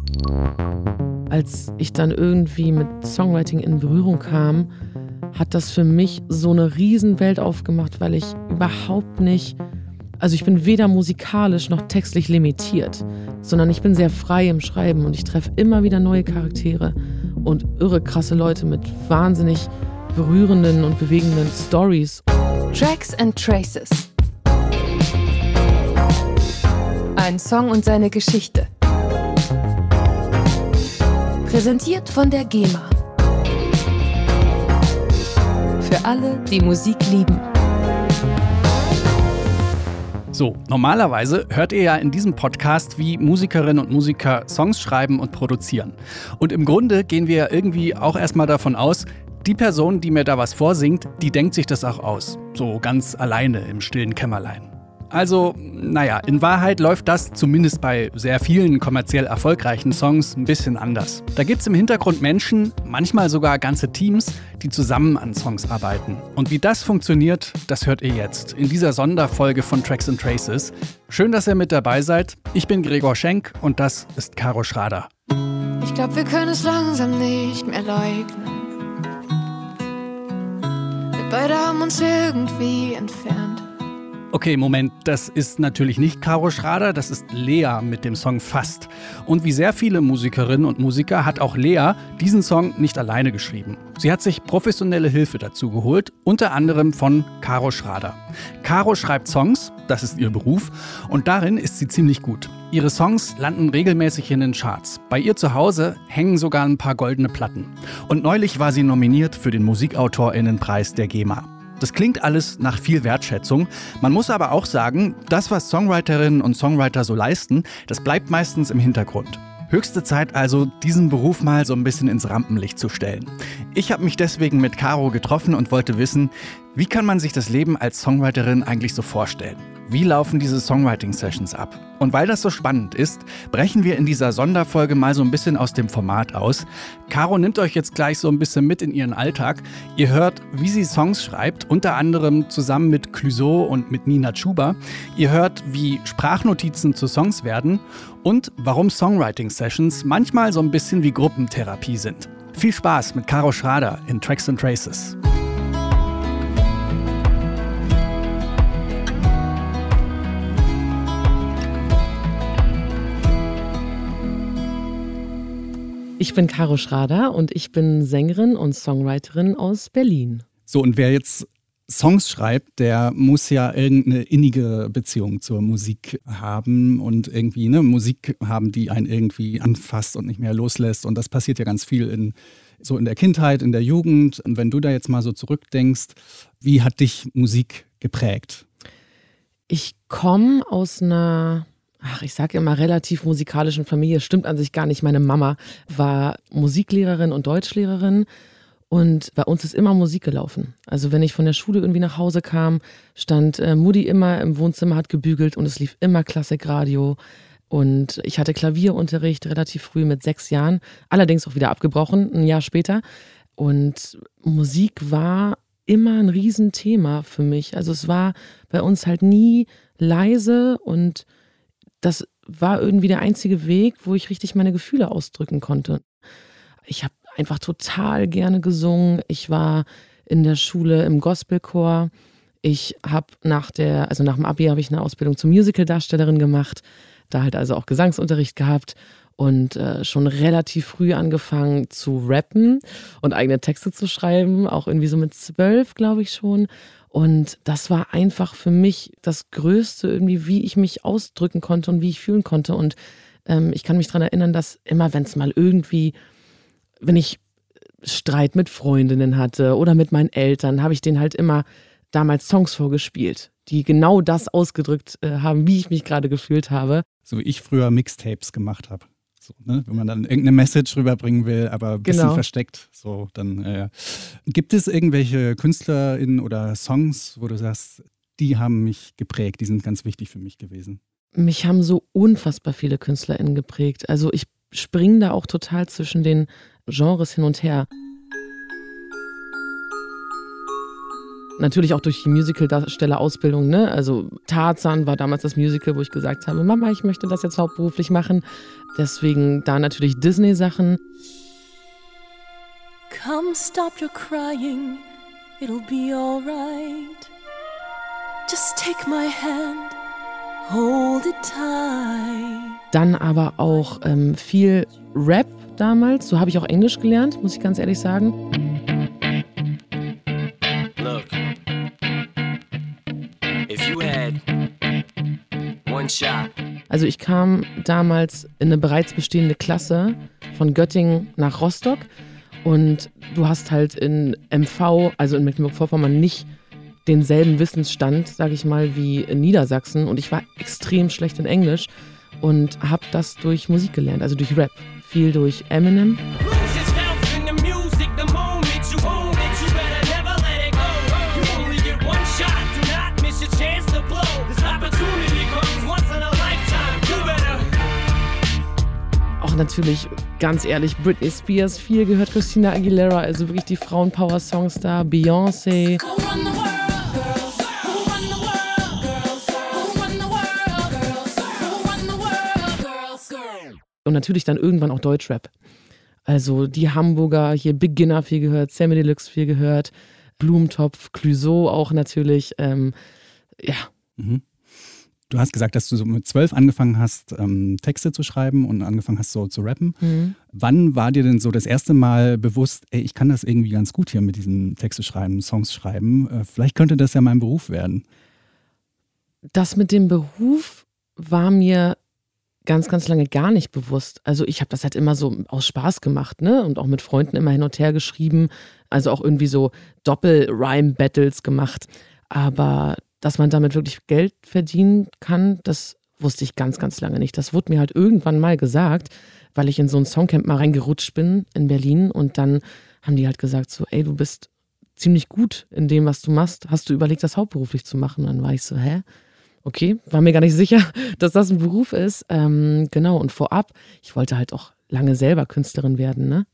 Als ich dann irgendwie mit Songwriting in Berührung kam, hat das für mich so eine Riesenwelt aufgemacht, weil ich überhaupt nicht, also ich bin weder musikalisch noch textlich limitiert, sondern ich bin sehr frei im Schreiben und ich treffe immer wieder neue Charaktere und irre krasse Leute mit wahnsinnig berührenden und bewegenden Stories. Tracks and Traces. Ein Song und seine Geschichte. Präsentiert von der GEMA. Für alle, die Musik lieben. So, normalerweise hört ihr ja in diesem Podcast, wie Musikerinnen und Musiker Songs schreiben und produzieren. Und im Grunde gehen wir ja irgendwie auch erstmal davon aus, die Person, die mir da was vorsingt, die denkt sich das auch aus. So ganz alleine im stillen Kämmerlein. Also, naja, in Wahrheit läuft das zumindest bei sehr vielen kommerziell erfolgreichen Songs ein bisschen anders. Da gibt's im Hintergrund Menschen, manchmal sogar ganze Teams, die zusammen an Songs arbeiten. Und wie das funktioniert, das hört ihr jetzt in dieser Sonderfolge von Tracks and Traces. Schön, dass ihr mit dabei seid. Ich bin Gregor Schenk und das ist Caro Schrader. Ich glaub, wir können es langsam nicht mehr leugnen. Wir beide haben uns irgendwie entfernt. Okay, Moment, das ist natürlich nicht Caro Schrader, das ist Lea mit dem Song Fast. Und wie sehr viele Musikerinnen und Musiker hat auch Lea diesen Song nicht alleine geschrieben. Sie hat sich professionelle Hilfe dazu geholt, unter anderem von Caro Schrader. Caro schreibt Songs, das ist ihr Beruf, und darin ist sie ziemlich gut. Ihre Songs landen regelmäßig in den Charts. Bei ihr zu Hause hängen sogar ein paar goldene Platten. Und neulich war sie nominiert für den Musikautorinnenpreis der GEMA. Das klingt alles nach viel Wertschätzung. Man muss aber auch sagen, das, was Songwriterinnen und Songwriter so leisten, das bleibt meistens im Hintergrund. Höchste Zeit also, diesen Beruf mal so ein bisschen ins Rampenlicht zu stellen. Ich habe mich deswegen mit Caro getroffen und wollte wissen, wie kann man sich das Leben als Songwriterin eigentlich so vorstellen? Wie laufen diese Songwriting-Sessions ab? Und weil das so spannend ist, brechen wir in dieser Sonderfolge mal so ein bisschen aus dem Format aus. Caro nimmt euch jetzt gleich so ein bisschen mit in ihren Alltag. Ihr hört, wie sie Songs schreibt, unter anderem zusammen mit Clouseau und mit Nina Chuba. Ihr hört, wie Sprachnotizen zu Songs werden und warum Songwriting-Sessions manchmal so ein bisschen wie Gruppentherapie sind. Viel Spaß mit Caro Schrader in Tracks and Traces. Ich bin Caro Schrader und ich bin Sängerin und Songwriterin aus Berlin. So, und wer jetzt Songs schreibt, der muss ja irgendeine innige Beziehung zur Musik haben und irgendwie eine Musik haben, die einen irgendwie anfasst und nicht mehr loslässt. Und das passiert ja ganz viel in der Kindheit, in der Jugend. Und wenn du da jetzt mal so zurückdenkst, wie hat dich Musik geprägt? Ich komme aus einer... ich sage immer relativ musikalischen Familie, stimmt an sich gar nicht. Meine Mama war Musiklehrerin und Deutschlehrerin und bei uns ist immer Musik gelaufen. Also wenn ich von der Schule irgendwie nach Hause kam, stand Mutti immer im Wohnzimmer, hat gebügelt und es lief immer Klassikradio. Und ich hatte Klavierunterricht relativ früh mit 6 Jahren, allerdings auch wieder abgebrochen, ein Jahr später. Und Musik war immer ein Riesenthema für mich. Also es war bei uns halt nie leise und das war irgendwie der einzige Weg, wo ich richtig meine Gefühle ausdrücken konnte. Ich habe einfach total gerne gesungen. Ich war in der Schule im Gospelchor. Ich habe nach dem Abi habe ich eine Ausbildung zur Musicaldarstellerin gemacht. Da halt also auch Gesangsunterricht gehabt und schon relativ früh angefangen zu rappen und eigene Texte zu schreiben. Auch irgendwie so mit 12, glaube ich schon. Und das war einfach für mich das Größte irgendwie, wie ich mich ausdrücken konnte und wie ich fühlen konnte. Und ich kann mich daran erinnern, dass immer, wenn ich Streit mit Freundinnen hatte oder mit meinen Eltern, habe ich denen halt immer damals Songs vorgespielt, die genau das ausgedrückt haben, wie ich mich gerade gefühlt habe. So wie ich früher Mixtapes gemacht habe. So, ne? Wenn man dann irgendeine Message rüberbringen will, aber ein bisschen versteckt. So, dann, Gibt es irgendwelche KünstlerInnen oder Songs, wo du sagst, die haben mich geprägt, die sind ganz wichtig für mich gewesen? Mich haben so unfassbar viele KünstlerInnen geprägt. Also ich springe da auch total zwischen den Genres hin und her. Natürlich auch durch die Musical-Darstellerausbildung, ne? Also Tarzan war damals das Musical, wo ich gesagt habe, Mama, ich möchte das jetzt hauptberuflich machen. Deswegen da natürlich Disney-Sachen. Come stop your crying, it'll be alright. Just take my hand, hold it tight. Dann aber auch viel Rap damals, so habe ich auch Englisch gelernt, muss ich ganz ehrlich sagen. Look, if you had one shot. Also ich kam damals in eine bereits bestehende Klasse von Göttingen nach Rostock und du hast halt in MV, also in Mecklenburg-Vorpommern, nicht denselben Wissensstand, sage ich mal, wie in Niedersachsen und ich war extrem schlecht in Englisch und habe das durch Musik gelernt, also durch Rap, viel durch Eminem. Auch natürlich, ganz ehrlich, Britney Spears, viel gehört, Christina Aguilera, also wirklich die Frauenpower-Songs da, Beyoncé. Und natürlich dann irgendwann auch Deutschrap. Also die Hamburger, hier Beginner viel gehört, Sammy Deluxe viel gehört, Blumentopf, Clouseau auch natürlich, ja. Mhm. Du hast gesagt, dass du so mit 12 angefangen hast, Texte zu schreiben und angefangen hast, so zu rappen. Mhm. Wann war dir denn so das erste Mal bewusst, ey, ich kann das irgendwie ganz gut hier mit diesen Texte schreiben, Songs schreiben. Vielleicht könnte das ja mein Beruf werden. Das mit dem Beruf war mir ganz, ganz lange gar nicht bewusst. Also ich habe das halt immer so aus Spaß gemacht, ne? Und auch mit Freunden immer hin und her geschrieben. Also auch irgendwie so Doppel-Rhyme-Battles gemacht. Aber dass man damit wirklich Geld verdienen kann, das wusste ich ganz, ganz lange nicht. Das wurde mir halt irgendwann mal gesagt, weil ich in so ein Songcamp mal reingerutscht bin in Berlin und dann haben die halt gesagt so, ey, du bist ziemlich gut in dem, was du machst. Hast du überlegt, das hauptberuflich zu machen? Und dann war ich so, hä? Okay, war mir gar nicht sicher, dass das ein Beruf ist. Genau, und vorab, ich wollte halt auch lange selber Künstlerin werden, ne?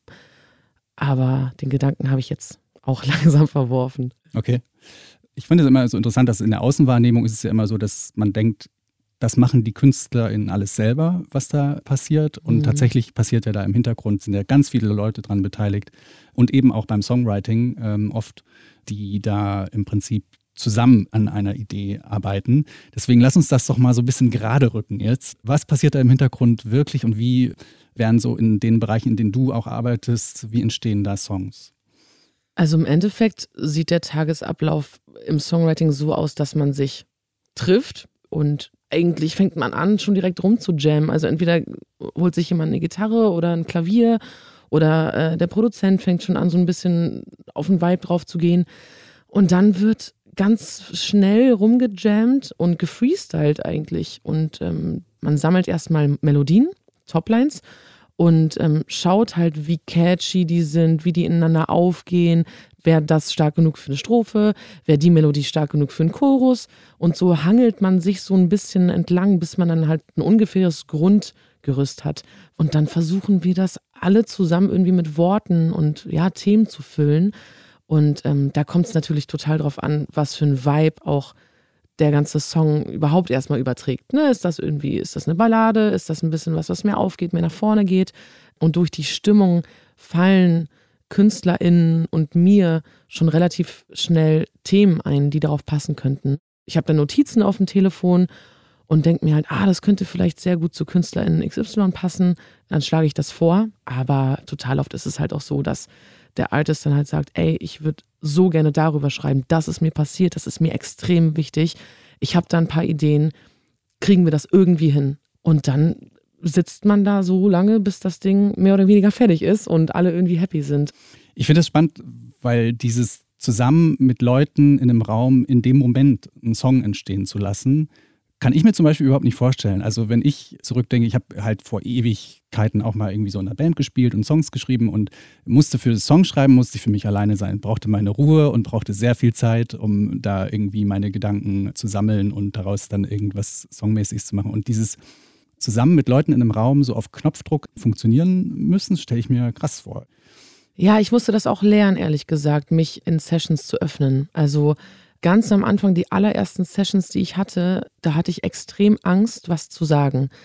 Aber den Gedanken habe ich jetzt auch langsam verworfen. Okay. Ich finde es immer so interessant, dass in der Außenwahrnehmung ist es ja immer so, dass man denkt, das machen die KünstlerInnen alles selber, was da passiert. Und tatsächlich passiert ja da im Hintergrund, sind ja ganz viele Leute dran beteiligt. Und eben auch beim Songwriting oft, die da im Prinzip zusammen an einer Idee arbeiten. Deswegen lass uns das doch mal so ein bisschen gerade rücken jetzt. Was passiert da im Hintergrund wirklich und wie werden so in den Bereichen, in denen du auch arbeitest, wie entstehen da Songs? Also im Endeffekt sieht der Tagesablauf im Songwriting so aus, dass man sich trifft und eigentlich fängt man an, schon direkt rum zu jammen. Also entweder holt sich jemand eine Gitarre oder ein Klavier oder der Produzent fängt schon an, so ein bisschen auf den Vibe drauf zu gehen. Und dann wird ganz schnell rumgejammt und gefreestylt eigentlich. Und man sammelt erstmal Melodien, Toplines und schaut halt, wie catchy die sind, wie die ineinander aufgehen, wäre das stark genug für eine Strophe, wäre die Melodie stark genug für einen Chorus und so hangelt man sich so ein bisschen entlang, bis man dann halt ein ungefähres Grundgerüst hat und dann versuchen wir das alle zusammen irgendwie mit Worten und ja, Themen zu füllen und da kommt es natürlich total drauf an, was für ein Vibe auch der ganze Song überhaupt erstmal überträgt. Ne? Ist das eine Ballade? Ist das ein bisschen was mehr aufgeht, mehr nach vorne geht? Und durch die Stimmung fallen KünstlerInnen und mir schon relativ schnell Themen ein, die darauf passen könnten. Ich habe dann Notizen auf dem Telefon und denke mir halt, das könnte vielleicht sehr gut zu KünstlerInnen XY passen. Dann schlage ich das vor. Aber total oft ist es halt auch so, dass der Artist dann halt sagt, ey, ich würde so gerne darüber schreiben, das ist mir passiert, das ist mir extrem wichtig. Ich habe da ein paar Ideen, kriegen wir das irgendwie hin? Und dann sitzt man da so lange, bis das Ding mehr oder weniger fertig ist und alle irgendwie happy sind. Ich finde das spannend, weil dieses zusammen mit Leuten in einem Raum in dem Moment einen Song entstehen zu lassen, kann ich mir zum Beispiel überhaupt nicht vorstellen. Also wenn ich zurückdenke, ich habe halt vor Ewigkeiten auch mal irgendwie so in einer Band gespielt und Songs geschrieben und musste für das Songschreiben, musste ich für mich alleine sein, brauchte meine Ruhe und brauchte sehr viel Zeit, um da irgendwie meine Gedanken zu sammeln und daraus dann irgendwas Songmäßiges zu machen. Und dieses zusammen mit Leuten in einem Raum so auf Knopfdruck funktionieren müssen, stelle ich mir krass vor. Ja, ich musste das auch lernen, ehrlich gesagt, mich in Sessions zu öffnen. Also ganz am Anfang, die allerersten Sessions, die ich hatte, da hatte ich extrem Angst, was zu sagen.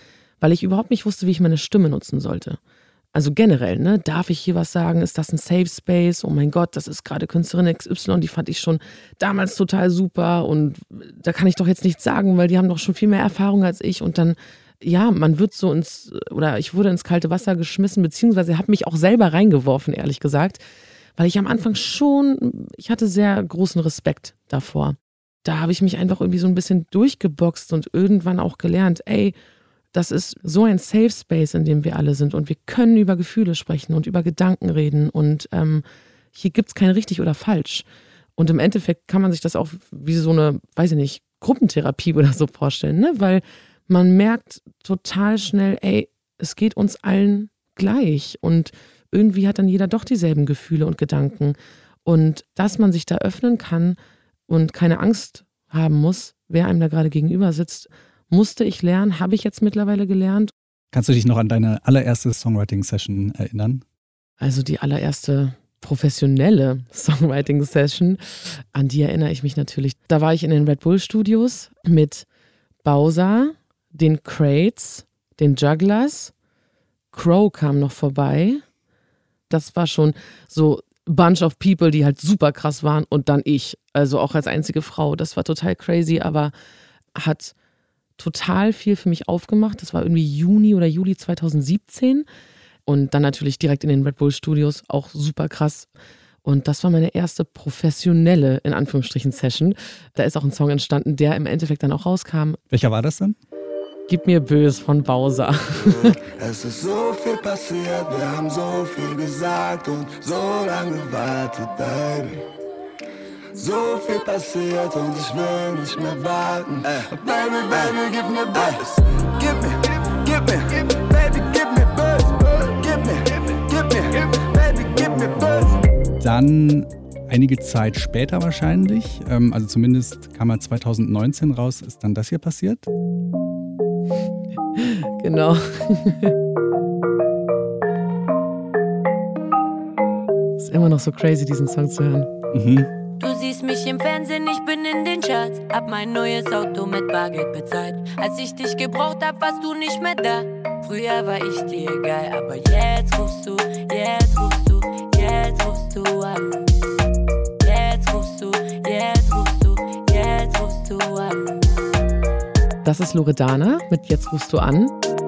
weil ich überhaupt nicht wusste, wie ich meine Stimme nutzen sollte. Also generell, ne, darf ich hier was sagen? Ist das ein Safe Space? Oh mein Gott, das ist gerade Künstlerin XY, die fand ich schon damals total super und da kann ich doch jetzt nichts sagen, weil die haben doch schon viel mehr Erfahrung als ich. Und dann, ja, man wird so ich wurde ins kalte Wasser geschmissen, beziehungsweise habe mich auch selber reingeworfen, ehrlich gesagt, weil ich am Anfang ich hatte sehr großen Respekt davor. Da habe ich mich einfach irgendwie so ein bisschen durchgeboxt und irgendwann auch gelernt, ey, das ist so ein Safe Space, in dem wir alle sind und wir können über Gefühle sprechen und über Gedanken reden und hier gibt es kein richtig oder falsch. Und im Endeffekt kann man sich das auch wie so eine, weiß ich nicht, Gruppentherapie oder so vorstellen, ne? Weil man merkt total schnell, ey, es geht uns allen gleich und irgendwie hat dann jeder doch dieselben Gefühle und Gedanken und dass man sich da öffnen kann und keine Angst haben muss, wer einem da gerade gegenüber sitzt, musste ich lernen, habe ich jetzt mittlerweile gelernt. Kannst du dich noch an deine allererste Songwriting-Session erinnern? Also die allererste professionelle Songwriting-Session, an die erinnere ich mich natürlich. Da war ich in den Red Bull Studios mit Bowser, den Crates, den Jugglers, Crow kam noch vorbei. Das war schon so Bunch of People, die halt super krass waren und dann ich, also auch als einzige Frau. Das war total crazy, aber hat total viel für mich aufgemacht. Das war irgendwie Juni oder Juli 2017 und dann natürlich direkt in den Red Bull Studios, auch super krass. Und das war meine erste professionelle, in Anführungsstrichen, Session. Da ist auch ein Song entstanden, der im Endeffekt dann auch rauskam. Welcher war das denn? Gib mir Bös von Bowser. Es ist so viel passiert, wir haben so viel gesagt und so lange gewartet, Baby. So viel passiert und ich will nicht mehr warten. Baby, Baby, gib mir Bös. Gib mir, Baby, gib mir Bös. Gib mir, Baby, gib mir Bös. Dann einige Zeit später wahrscheinlich, also zumindest kam er 2019 raus, ist dann das hier passiert? Genau. Ist immer noch so crazy, diesen Song zu hören. Mhm. Du siehst mich im Fernsehen, ich bin in den Charts. Hab mein neues Auto mit Bargeld bezahlt. Als ich dich gebraucht hab, warst du nicht mehr da. Früher war ich dir egal, aber jetzt rufst du an. Jetzt rufst du an. Das ist Loredana mit Jetzt rufst du an.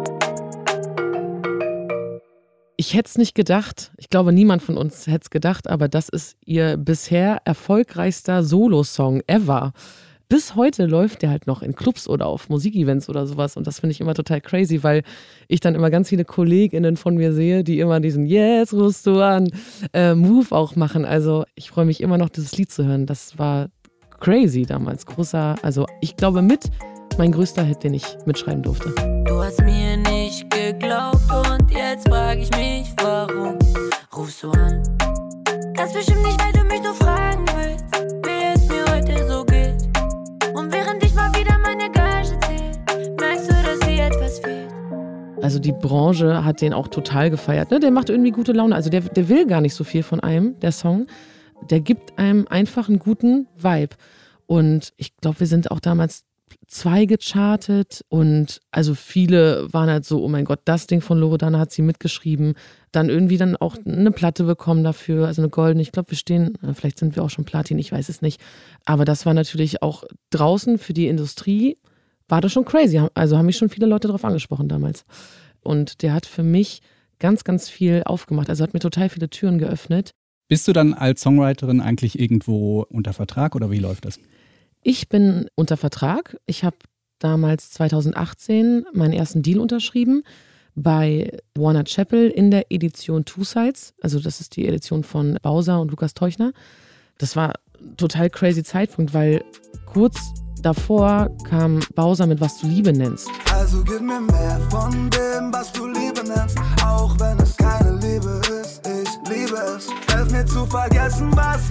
Ich hätte es nicht gedacht, ich glaube niemand von uns hätte es gedacht, aber das ist ihr bisher erfolgreichster Solo-Song ever. Bis heute läuft der halt noch in Clubs oder auf Musikevents oder sowas und das finde ich immer total crazy, weil ich dann immer ganz viele KollegInnen von mir sehe, die immer diesen Jetzt rufst du an Move auch machen. Also ich freue mich immer noch, dieses Lied zu hören. Das war crazy damals, also ich glaube mein größter Hit, den ich mitschreiben durfte. Du hast mir nicht geglaubt und jetzt frage ich mich, warum rufst du an? Das bestimmt nicht, weil du mich nur fragen willst, wie es mir heute so geht. Und während ich mal wieder meine Gage zähle, merkst du, dass dir etwas fehlt. Also die Branche hat den auch total gefeiert. Ne? Der macht irgendwie gute Laune. Also der will gar nicht so viel von einem, der Song. Der gibt einem einfach einen guten Vibe. Und ich glaube, wir sind auch damals 2 gechartet und also viele waren halt so, oh mein Gott, das Ding von Loredana hat sie mitgeschrieben, dann irgendwie dann auch eine Platte bekommen dafür, also eine goldene, ich glaube vielleicht sind wir auch schon Platin, ich weiß es nicht, aber das war natürlich auch draußen für die Industrie, war das schon crazy, also haben mich schon viele Leute darauf angesprochen damals und der hat für mich ganz, ganz viel aufgemacht, also hat mir total viele Türen geöffnet. Bist du dann als Songwriterin eigentlich irgendwo unter Vertrag oder wie läuft das? Ich bin unter Vertrag. Ich habe damals 2018 meinen ersten Deal unterschrieben bei Warner Chappell in der Edition Two Sides. Also das ist die Edition von Bowser und Lukas Teuchner. Das war total crazy Zeitpunkt, weil kurz davor kam Bowser mit Was du Liebe nennst. Also gib mir mehr von dem, was du Liebe nennst, auch wenn es keine Liebe ist. Ich liebe es. Helf mir zu vergessen, was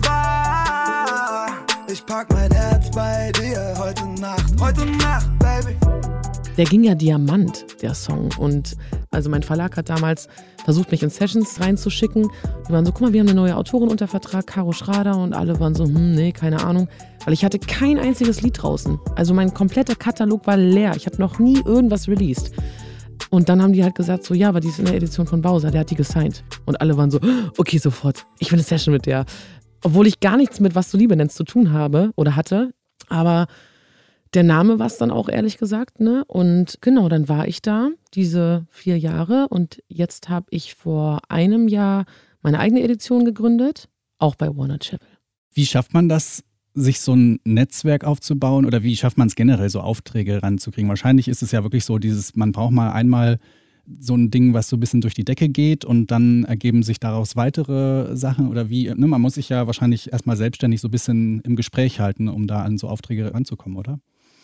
war. Ich pack mein Herz bei dir heute Nacht, Baby. Der ging ja Diamant, der Song. Und also mein Verlag hat damals versucht, mich in Sessions reinzuschicken. Die waren so, guck mal, wir haben eine neue Autorin unter Vertrag, Caro Schrader. Und alle waren so, nee, keine Ahnung. Weil ich hatte kein einziges Lied draußen. Also mein kompletter Katalog war leer. Ich habe noch nie irgendwas released. Und dann haben die halt gesagt, so ja, aber die ist in der Edition von Bowser, der hat die gesigned. Und alle waren so, okay, sofort, ich will eine Session mit der. Obwohl ich gar nichts mit Was du Liebe nennst zu tun habe oder hatte. Aber der Name war es dann auch, ehrlich gesagt, ne? Und genau, dann war ich da, diese 4 Jahre. Und jetzt habe ich vor einem Jahr meine eigene Edition gegründet, auch bei Warner Chappell. Wie schafft man das, sich so ein Netzwerk aufzubauen oder wie schafft man es generell, so Aufträge ranzukriegen? Wahrscheinlich ist es ja wirklich so, man braucht mal einmal so ein Ding, was so ein bisschen durch die Decke geht und dann ergeben sich daraus weitere Sachen oder wie, ne? Man muss sich ja wahrscheinlich erstmal selbstständig so ein bisschen im Gespräch halten, um da an so Aufträge ranzukommen, oder?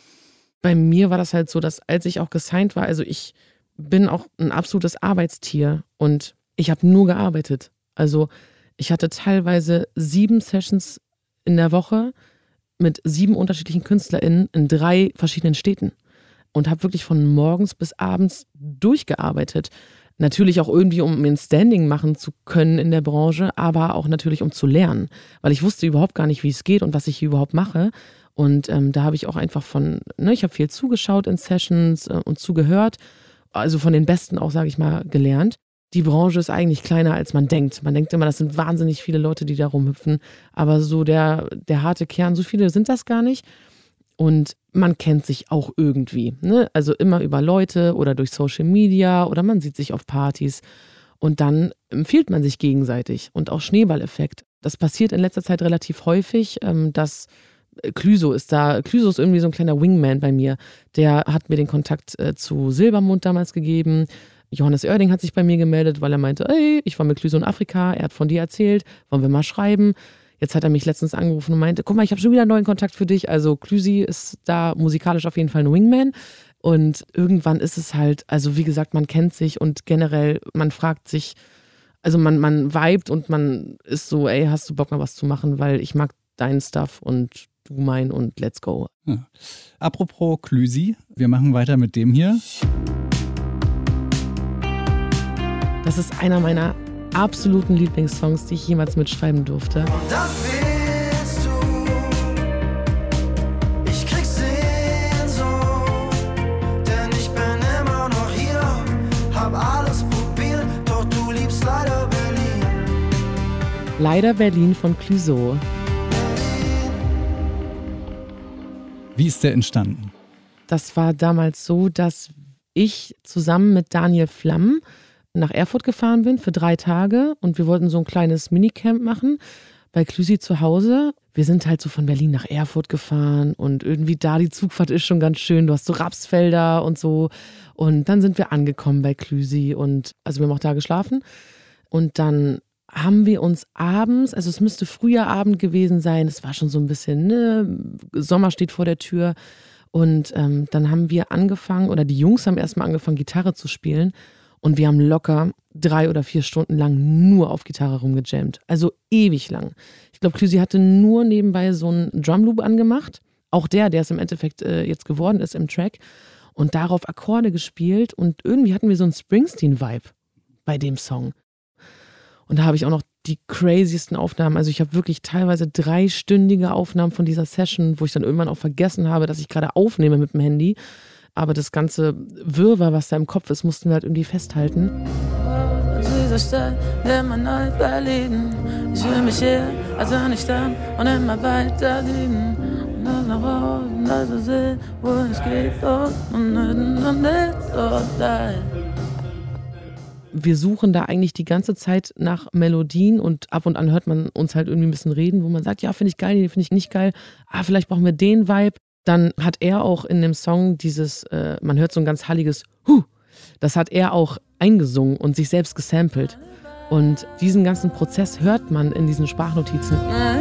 Bei mir war das halt so, dass als ich auch gesigned war, also ich bin auch ein absolutes Arbeitstier und ich habe nur gearbeitet. Also ich hatte teilweise 7 Sessions in der Woche mit 7 unterschiedlichen KünstlerInnen in 3 verschiedenen Städten und habe wirklich von morgens bis abends durchgearbeitet. Natürlich auch irgendwie, um mir ein Standing machen zu können in der Branche, aber auch natürlich, um zu lernen, weil ich wusste überhaupt gar nicht, wie es geht und was ich hier überhaupt mache. Und da habe ich auch einfach ich habe viel zugeschaut in Sessions und zugehört, also von den Besten auch, sage ich mal, gelernt. Die Branche ist eigentlich kleiner, als man denkt. Man denkt immer, das sind wahnsinnig viele Leute, die da rumhüpfen. Aber so der harte Kern, so viele sind das gar nicht. Und man kennt sich auch irgendwie, ne? Also immer über Leute oder durch Social Media oder man sieht sich auf Partys. Und dann empfiehlt man sich gegenseitig und auch Schneeballeffekt. Das passiert in letzter Zeit relativ häufig, dass Clüso ist irgendwie so ein kleiner Wingman bei mir. Der hat mir den Kontakt zu Silbermond damals gegeben. Johannes Oerding hat sich bei mir gemeldet, weil er meinte, ey, ich war mit Clüso in Afrika, er hat von dir erzählt, wollen wir mal schreiben. Jetzt hat er mich letztens angerufen und meinte, guck mal, ich habe schon wieder einen neuen Kontakt für dich. Also Clüsi ist da musikalisch auf jeden Fall ein Wingman. Und irgendwann ist es halt, also wie gesagt, man kennt sich und generell, man fragt sich, also man vibet und man ist so, ey, hast du Bock mal was zu machen, weil ich mag deinen Stuff und du mein und let's go. Ja. Apropos Clüsi, wir machen weiter mit dem hier. Das ist einer meiner absoluten Lieblingssongs, die ich jemals mitschreiben durfte. Das willst du, ich krieg Sehnsucht, denn ich bin immer noch hier, hab alles probiert, doch du liebst leider Berlin. Leider Berlin von Clüso. Wie ist der entstanden? Das war damals so, dass ich zusammen mit Daniel Flamm nach Erfurt gefahren bin für 3 Tage und wir wollten so ein kleines Minicamp machen bei Clüsi zu Hause. Wir sind halt so von Berlin nach Erfurt gefahren und irgendwie da die Zugfahrt ist schon ganz schön. Du hast so Rapsfelder und so und dann sind wir angekommen bei Clüsi und also wir haben auch da geschlafen und dann haben wir uns abends, also es müsste früher Abend gewesen sein, es war schon so ein bisschen, ne, Sommer steht vor der Tür und dann haben wir angefangen oder die Jungs haben erstmal angefangen Gitarre zu spielen. Und wir haben locker 3 oder 4 Stunden lang nur auf Gitarre rumgejammt. Also ewig lang. Ich glaube, Clüsi hatte nur nebenbei so einen Drumloop angemacht. Auch der es im Endeffekt jetzt geworden ist im Track. Und darauf Akkorde gespielt. Und irgendwie hatten wir so einen Springsteen-Vibe bei dem Song. Und da habe ich auch noch die craziesten Aufnahmen. Also ich habe wirklich teilweise 3-stündige Aufnahmen von dieser Session, wo ich dann irgendwann auch vergessen habe, dass ich gerade aufnehme mit dem Handy. Aber das ganze Wirrwarr, was da im Kopf ist, mussten wir halt irgendwie festhalten. Dieser Stadt, in mein Neid verlieben. Ich will mich hier, also nicht an und immer weiter lieben. Und dann nach Hause, also sehen, wo es geht und nicht so da. Wir suchen da eigentlich die ganze Zeit nach Melodien und ab und an hört man uns halt irgendwie ein bisschen reden, wo man sagt, ja, finde ich geil, finde ich nicht geil. Vielleicht brauchen wir den Vibe. Dann hat er auch in dem Song dieses, man hört so ein ganz halliges Huh, das hat er auch eingesungen und sich selbst gesampelt. Und diesen ganzen Prozess hört man in diesen Sprachnotizen.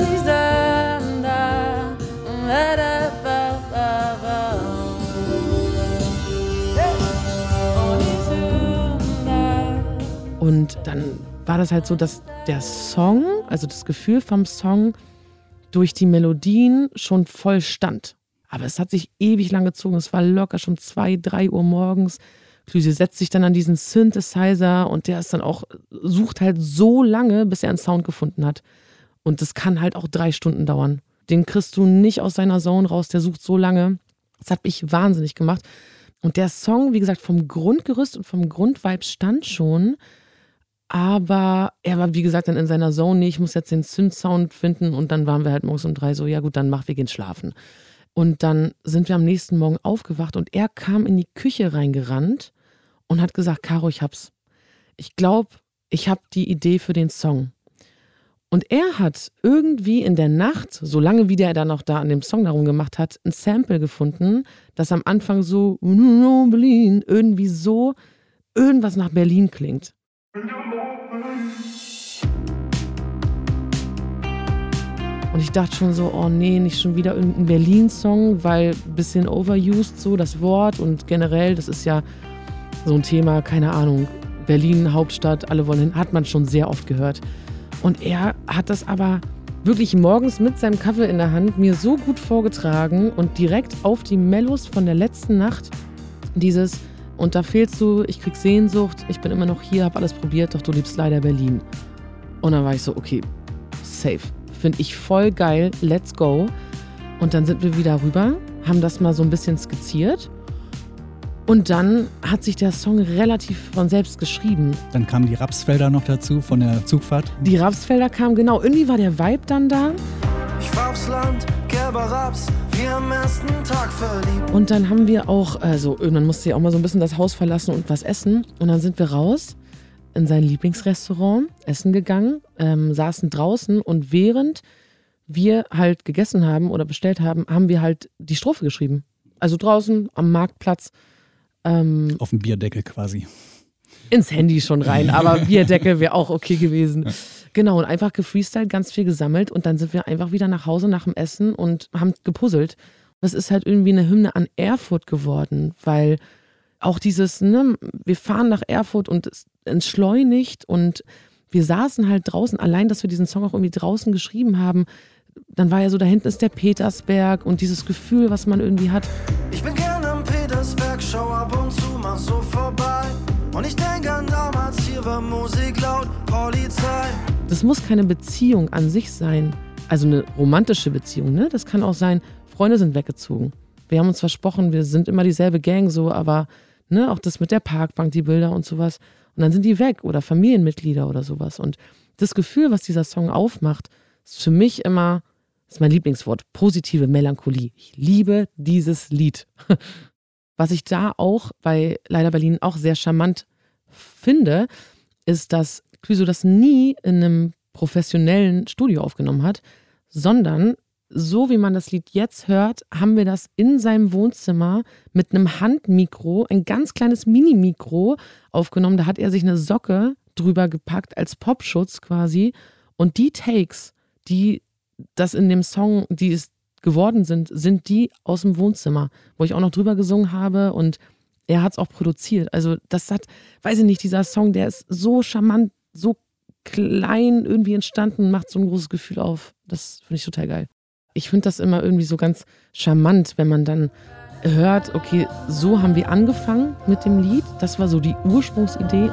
Und dann war das halt so, dass der Song, also das Gefühl vom Song, durch die Melodien schon voll stand. Aber es hat sich ewig lang gezogen. Es war locker schon 2, 3 Uhr morgens. Clüsi setzt sich dann an diesen Synthesizer und der ist dann auch, sucht halt so lange, bis er einen Sound gefunden hat. Und das kann halt auch 3 Stunden dauern. Den kriegst du nicht aus seiner Zone raus, der sucht so lange. Das hat mich wahnsinnig gemacht. Und der Song, wie gesagt, vom Grundgerüst und vom Grundvibe stand schon, aber er war, wie gesagt, dann in seiner Zone, nee, ich muss jetzt den Synth-Sound finden und dann waren wir halt morgens um 3 so, ja gut, dann wir gehen schlafen. Und dann sind wir am nächsten Morgen aufgewacht und er kam in die Küche reingerannt und hat gesagt, Caro, ich hab's. Ich glaube, ich habe die Idee für den Song. Und er hat irgendwie in der Nacht, solange wie der dann noch da an dem Song darum gemacht hat, ein Sample gefunden, das am Anfang so Berlin irgendwie so irgendwas nach Berlin klingt. Und ich dachte schon so, oh nee, nicht schon wieder irgendein Berlin-Song, weil ein bisschen overused so das Wort und generell, das ist ja so ein Thema, keine Ahnung, Berlin, Hauptstadt, alle wollen hin, hat man schon sehr oft gehört. Und er hat das aber wirklich morgens mit seinem Kaffee in der Hand mir so gut vorgetragen und direkt auf die Mellos von der letzten Nacht dieses, und da fehlst du, ich krieg Sehnsucht, ich bin immer noch hier, hab alles probiert, doch du liebst leider Berlin. Und dann war ich so, okay, safe. Finde ich voll geil, let's go. Und dann sind wir wieder rüber, haben das mal so ein bisschen skizziert. Und dann hat sich der Song relativ von selbst geschrieben. Dann kamen die Rapsfelder noch dazu von der Zugfahrt. Die Rapsfelder kamen, genau. Irgendwie war der Vibe dann da. Ich fahr aufs Land, gelber Raps, wie am ersten Tag verliebt. Und dann haben wir auch, also irgendwann musste ich auch mal so ein bisschen das Haus verlassen und was essen. Und dann sind wir raus in sein Lieblingsrestaurant, essen gegangen, saßen draußen und während wir halt gegessen haben oder bestellt haben, haben wir halt die Strophe geschrieben. Also draußen am Marktplatz. Auf dem Bierdeckel quasi. Ins Handy schon rein, aber Bierdeckel wäre auch okay gewesen. Genau, und einfach gefreestylt, ganz viel gesammelt und dann sind wir einfach wieder nach Hause nach dem Essen und haben gepuzzelt. Das ist halt irgendwie eine Hymne an Erfurt geworden, weil auch dieses, ne, wir fahren nach Erfurt und es entschleunigt und wir saßen halt draußen, allein, dass wir diesen Song auch irgendwie draußen geschrieben haben, dann war ja so, da hinten ist der Petersberg und dieses Gefühl, was man irgendwie hat. Ich bin gern am Petersberg, schau ab und zu mal so vorbei. Und ich denke an damals, hier war Musik laut, Polizei. Das muss keine Beziehung an sich sein, also eine romantische Beziehung, ne? Das kann auch sein, Freunde sind weggezogen. Wir haben uns versprochen, wir sind immer dieselbe Gang so, aber ne, auch das mit der Parkbank, die Bilder und sowas. Und dann sind die weg oder Familienmitglieder oder sowas. Und das Gefühl, was dieser Song aufmacht, ist für mich immer, das ist mein Lieblingswort, positive Melancholie. Ich liebe dieses Lied. Was ich da auch bei Leider Berlin auch sehr charmant finde, ist, dass Clouseau das nie in einem professionellen Studio aufgenommen hat, sondern so wie man das Lied jetzt hört, haben wir das in seinem Wohnzimmer mit einem Handmikro, ein ganz kleines Mini-Mikro aufgenommen. Da hat er sich eine Socke drüber gepackt als Popschutz quasi. Und die Takes, die das in dem Song, die es geworden sind, sind die aus dem Wohnzimmer, wo ich auch noch drüber gesungen habe und er hat es auch produziert. Also das hat, weiß ich nicht, dieser Song, der ist so charmant, so klein irgendwie entstanden, macht so ein großes Gefühl auf. Das finde ich total geil. Ich finde das immer irgendwie so ganz charmant, wenn man dann hört, okay, so haben wir angefangen mit dem Lied. Das war so die Ursprungsidee.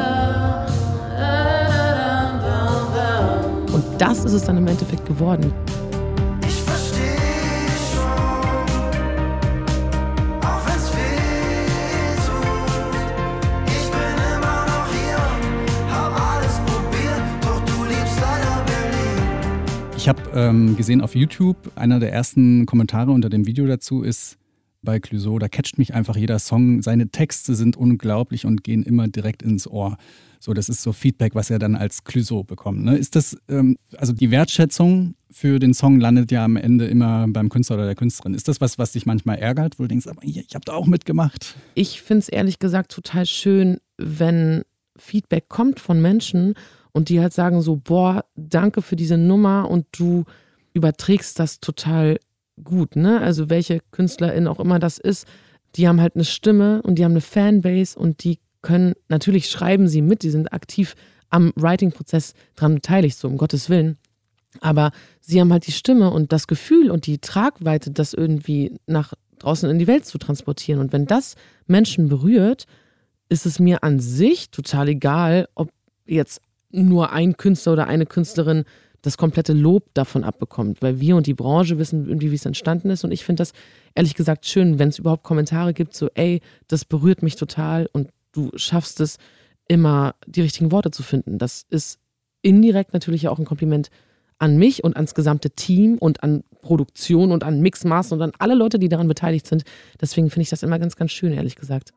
Und das ist es dann im Endeffekt geworden. Ich verstehe schon, auch wenn's weh tut. Ich bin immer noch hier, hab alles probiert, doch du liebst leider Berlin. Ich habe gesehen auf YouTube, einer der ersten Kommentare unter dem Video dazu ist bei Clouseau, da catcht mich einfach jeder Song. Seine Texte sind unglaublich und gehen immer direkt ins Ohr. So, das ist so Feedback, was er dann als Clouseau bekommt. Ne? Ist das, also die Wertschätzung für den Song landet ja am Ende immer beim Künstler oder der Künstlerin. Ist das was dich manchmal ärgert, wo du denkst, aber ich habe da auch mitgemacht? Ich finde es ehrlich gesagt total schön, wenn Feedback kommt von Menschen und die halt sagen so, boah, danke für diese Nummer und du überträgst das total gut, ne? Also welche KünstlerIn auch immer das ist, die haben halt eine Stimme und die haben eine Fanbase und die können, natürlich schreiben sie mit, die sind aktiv am Writing-Prozess dran beteiligt, so um Gottes Willen. Aber sie haben halt die Stimme und das Gefühl und die Tragweite, das irgendwie nach draußen in die Welt zu transportieren. Und wenn das Menschen berührt, ist es mir an sich total egal, ob jetzt nur ein Künstler oder eine Künstlerin das komplette Lob davon abbekommt, weil wir und die Branche wissen irgendwie, wie es entstanden ist und ich finde das ehrlich gesagt schön, wenn es überhaupt Kommentare gibt, so ey, das berührt mich total und du schaffst es immer, die richtigen Worte zu finden. Das ist indirekt natürlich auch ein Kompliment an mich und ans gesamte Team und an Produktion und an Mixmaster und an alle Leute, die daran beteiligt sind. Deswegen finde ich das immer ganz, ganz schön, ehrlich gesagt.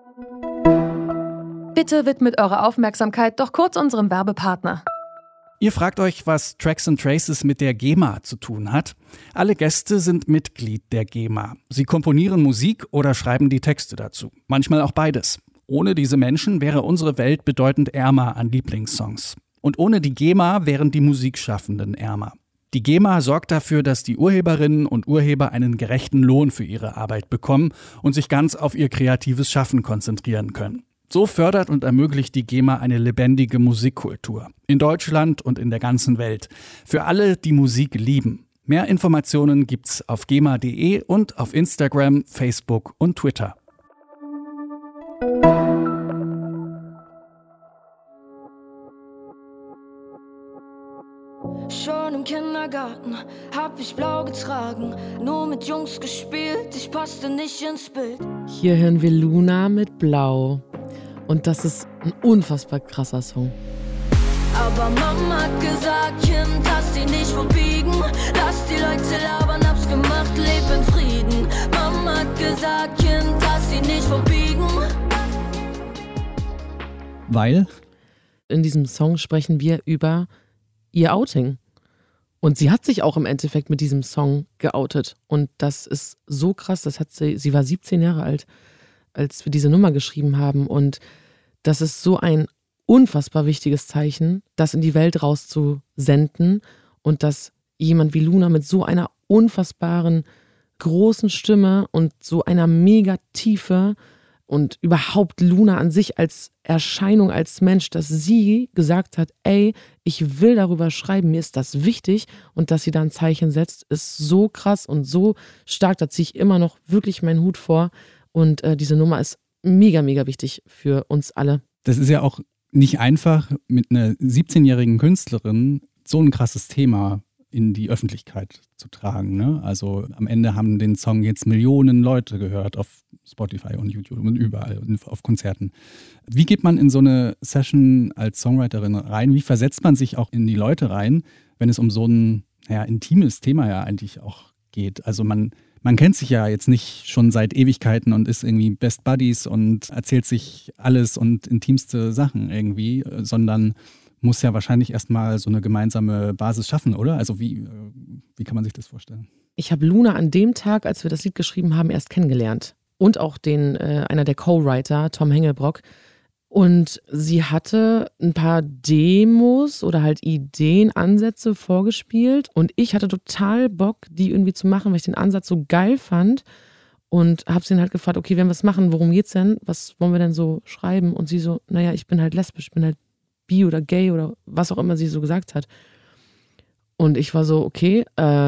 Bitte widmet eure Aufmerksamkeit doch kurz unserem Werbepartner. Ihr fragt euch, was Tracks and Traces mit der GEMA zu tun hat. Alle Gäste sind Mitglied der GEMA. Sie komponieren Musik oder schreiben die Texte dazu. Manchmal auch beides. Ohne diese Menschen wäre unsere Welt bedeutend ärmer an Lieblingssongs. Und ohne die GEMA wären die Musikschaffenden ärmer. Die GEMA sorgt dafür, dass die Urheberinnen und Urheber einen gerechten Lohn für ihre Arbeit bekommen und sich ganz auf ihr kreatives Schaffen konzentrieren können. So fördert und ermöglicht die GEMA eine lebendige Musikkultur. In Deutschland und in der ganzen Welt. Für alle, die Musik lieben. Mehr Informationen gibt's auf gema.de und auf Instagram, Facebook und Twitter. Schon im Kindergarten hab ich blau getragen, nur mit Jungs gespielt, ich passte nicht ins Bild. Hier hören wir Luna mit Blau. Und das ist ein unfassbar krasser Song. Aber Mama hat gesagt, Kind, lass dich nicht verbiegen. Lass die Leute labern, hab's gemacht, leb in Frieden. Mama hat gesagt, Kind, lass dich nicht verbiegen. Weil? In diesem Song sprechen wir über ihr Outing. Und sie hat sich auch im Endeffekt mit diesem Song geoutet. Und das ist so krass, sie war 17 Jahre alt, als wir diese Nummer geschrieben haben. Und das ist so ein unfassbar wichtiges Zeichen, das in die Welt rauszusenden und dass jemand wie Luna mit so einer unfassbaren, großen Stimme und so einer mega Tiefe und überhaupt Luna an sich als Erscheinung, als Mensch, dass sie gesagt hat, ey, ich will darüber schreiben, mir ist das wichtig und dass sie da ein Zeichen setzt, ist so krass und so stark, da ziehe ich immer noch wirklich meinen Hut vor und diese Nummer ist mega, mega wichtig für uns alle. Das ist ja auch nicht einfach, mit einer 17-jährigen Künstlerin so ein krasses Thema in die Öffentlichkeit zu tragen. Ne? Also am Ende haben den Song jetzt Millionen Leute gehört auf Spotify und YouTube und überall und auf Konzerten. Wie geht man in so eine Session als Songwriterin rein? Wie versetzt man sich auch in die Leute rein, wenn es um so ein intimes Thema ja eigentlich auch geht? Also man kennt sich ja jetzt nicht schon seit Ewigkeiten und ist irgendwie Best Buddies und erzählt sich alles und intimste Sachen irgendwie, sondern muss ja wahrscheinlich erstmal so eine gemeinsame Basis schaffen, oder? Also wie kann man sich das vorstellen? Ich habe Luna an dem Tag, als wir das Lied geschrieben haben, erst kennengelernt. Und auch einer der Co-Writer, Tom Hengelbrock. Und sie hatte ein paar Demos oder halt Ideen, Ansätze vorgespielt. Und ich hatte total Bock, die irgendwie zu machen, weil ich den Ansatz so geil fand. Und habe sie dann halt gefragt, okay, wenn wir es machen, worum geht's denn? Was wollen wir denn so schreiben? Und sie so, naja, ich bin halt lesbisch, ich bin halt bi oder gay oder was auch immer sie so gesagt hat. Und ich war so, okay,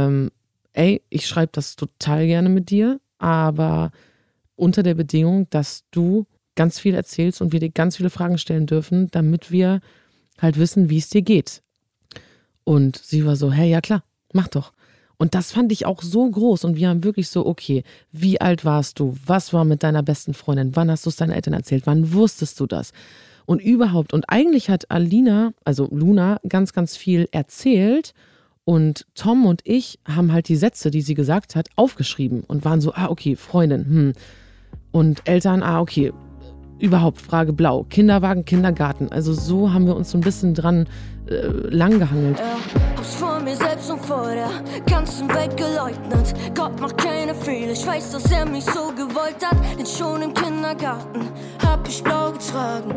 ich schreibe das total gerne mit dir, aber unter der Bedingung, dass du ganz viel erzählst und wir dir ganz viele Fragen stellen dürfen, damit wir halt wissen, wie es dir geht. Und sie war so, hey, ja klar, mach doch. Und das fand ich auch so groß und wir haben wirklich so, okay, wie alt warst du? Was war mit deiner besten Freundin? Wann hast du es deinen Eltern erzählt? Wann wusstest du das? Und überhaupt. Und eigentlich hat Luna, ganz, ganz viel erzählt und Tom und ich haben halt die Sätze, die sie gesagt hat, aufgeschrieben und waren so, okay, Freundin, Und Eltern, okay, überhaupt Frage blau, Kinderwagen, Kindergarten. Also so haben wir uns so ein bisschen dran langgehangelt. Hab's vor mir selbst und vor der ganzen Welt geleugnet. Gott macht keine Fehler, ich weiß, dass er mich so gewollt hat. Denn schon im Kindergarten hab ich blau getragen.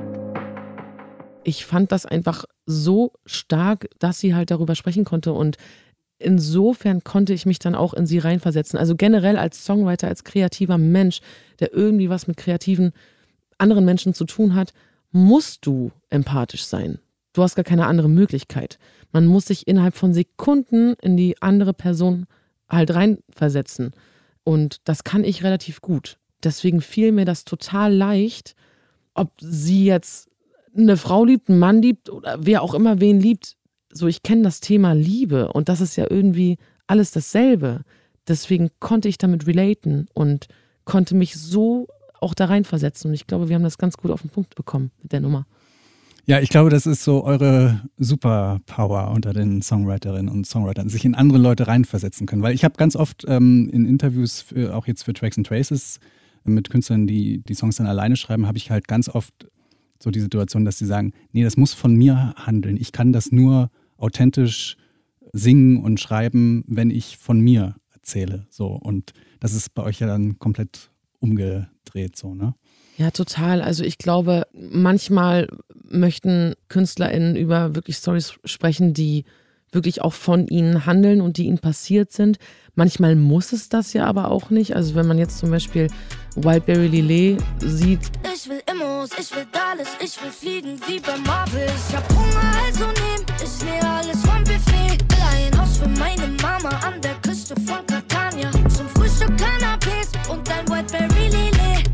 Ich fand das einfach so stark, dass sie halt darüber sprechen konnte und insofern konnte ich mich dann auch in sie reinversetzen. Also generell als Songwriter, als kreativer Mensch, der irgendwie was mit kreativen anderen Menschen zu tun hat, musst du empathisch sein. Du hast gar keine andere Möglichkeit. Man muss sich innerhalb von Sekunden in die andere Person halt reinversetzen. Und das kann ich relativ gut. Deswegen fiel mir das total leicht, ob sie jetzt eine Frau liebt, einen Mann liebt oder wer auch immer wen liebt, so, ich kenne das Thema Liebe und das ist ja irgendwie alles dasselbe. Deswegen konnte ich damit relaten und konnte mich so auch da reinversetzen. Und ich glaube, wir haben das ganz gut auf den Punkt bekommen mit der Nummer. Ja, ich glaube, das ist so eure Superpower unter den Songwriterinnen und Songwritern, sich in andere Leute reinversetzen können. Weil ich habe ganz oft in Interviews, auch jetzt für Tracks and Traces, mit Künstlern, die Songs dann alleine schreiben, habe ich halt ganz oft so die Situation, dass sie sagen, nee, das muss von mir handeln. Ich kann das nur authentisch singen und schreiben, wenn ich von mir erzähle. So. Und das ist bei euch ja dann komplett umgedreht, so, ne? Ja, total. Also ich glaube, manchmal möchten KünstlerInnen über wirklich Storys sprechen, die wirklich auch von ihnen handeln und die ihnen passiert sind. Manchmal muss es das ja aber auch nicht. Also wenn man jetzt zum Beispiel Wildberry Lillet sieht. Ich will Immos, ich will Dallas, ich will fliegen wie bei Marvel. Ich hab Hunger, also nehm ich mir alles vom Buffet. Will ein Haus für meine Mama an der Küste von Catania. Zum Frühstück Canapés und ein Wildberry Lillet.